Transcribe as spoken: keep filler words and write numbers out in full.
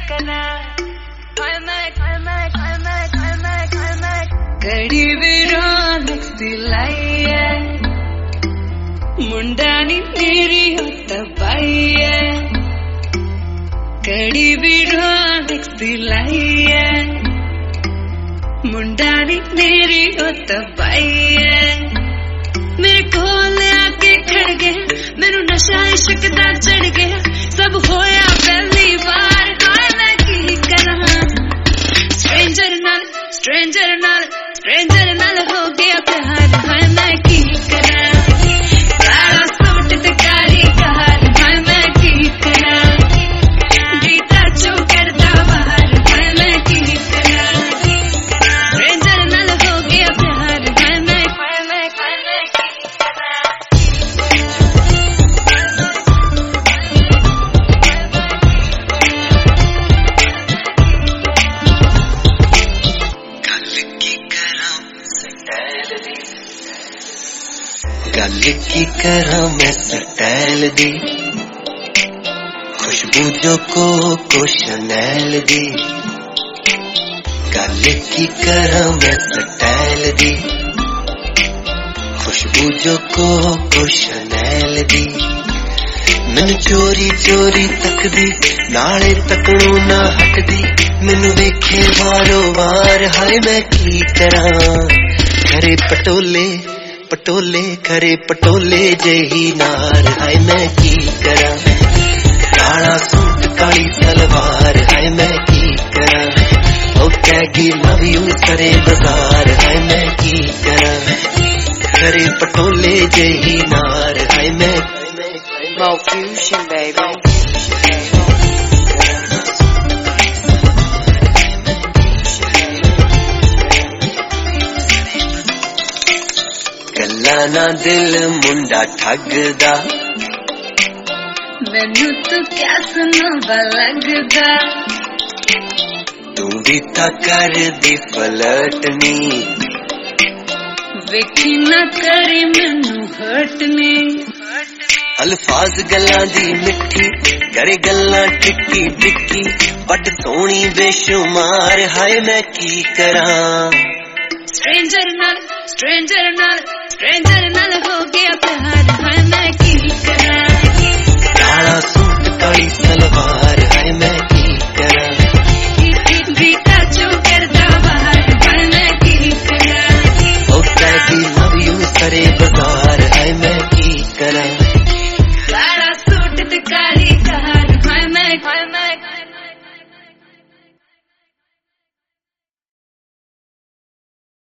कड़ी विरोध दिलाइए मुंडानी मेरी होता बाइए कड़ी विरोध दिलाइए मुंडानी मेरी होता बाइए मेरे कोल आके खड़ गया मैनू नशा इश्क दा चढ़ गया सब होया पहली बार हाय मैं की करा स्ट्रेंजर नाल स्ट्रेंजर नाल स्ट्रेंजर नाल हो गया प्यार हाय मैं की करा काला सूट ते काली कार हाय मैं की करा गीता चो करदा बाहर हाय मैं की करा स्ट्रेंजर नाल हो गया प्यार हाय मैं हाय मैं हाय मैं की करा गल की करा मैं स्टाइल दी खुशबू जो को को शनैल दी गल की करा मैं स्टाइल दी खुशबू जो को को शनैल दी मैनू चोरी चोरी तकदी नाले तकड़ू ना हटदी मैनू वेखे वारो वार हाय मैं की करा करे पटोले पटोले करे पटोले जही नार हाय मैं की करा काला सूट काली सलवार हाय मैं की करा ओ कैगी लव यू करे बाजार हाय मैं की करा करे पटोले जही नार हाय मैं Mo Fusion baby गल्ला ना दिल मुंडा ठगदा मैनू तो क्या सुनवा लगदा तू भी ता कर दी पलटनी वेखी ना करे मैनू हटने अल्फाज गल्ला दी मिठी करे गल्ला टिक्की टिक्की बट सोनी बेशुमार हाय मैं की करा स्ट्रेंजर नाल स्ट्रेंजर नाल स्ट्रेंजर नाल हो गया प्यार हाय मैं की करा काला सूट काली सलवार